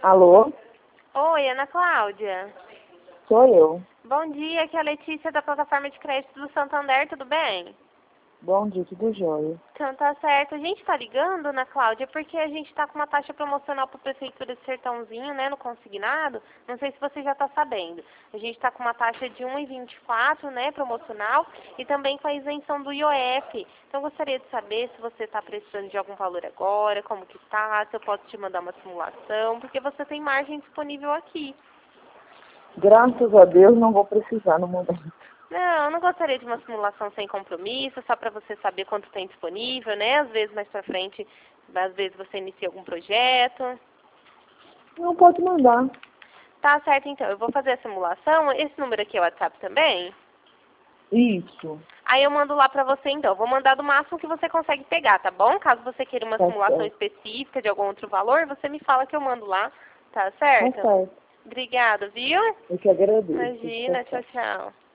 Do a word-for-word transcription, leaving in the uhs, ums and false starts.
Alô? Oi, Ana Cláudia. Sou eu. Bom dia, aqui é a Letícia da plataforma de crédito do Santander, tudo bem? Bom dia, tudo jóia. Então tá certo. A gente tá ligando, Ana Cláudia, porque a gente tá com uma taxa promocional para a Prefeitura de Sertãozinho, né, no consignado. Não sei se você já tá sabendo. A gente tá com uma taxa de um e vinte e quatro, né, promocional, e também com a isenção do I O F. Então eu gostaria de saber se você tá precisando de algum valor agora, como que tá, se eu posso te mandar uma simulação, porque você tem margem disponível aqui. Graças a Deus não vou precisar no momento. Não, eu não gostaria de uma simulação sem compromisso, só para você saber quanto tem disponível, né? Às vezes mais pra frente, às vezes você inicia algum projeto. Não pode mandar. Tá certo, então. Eu vou fazer a simulação. Esse número aqui é o WhatsApp também? Isso. Aí eu mando lá pra você, então. Vou mandar do máximo que você consegue pegar, tá bom? Caso você queira uma Tá simulação certo. específica de algum outro valor, você me fala que eu mando lá. Tá Tá certo? certo. Obrigada, viu? Eu que agradeço. Imagina, Tchau, tchau. tchau, tchau.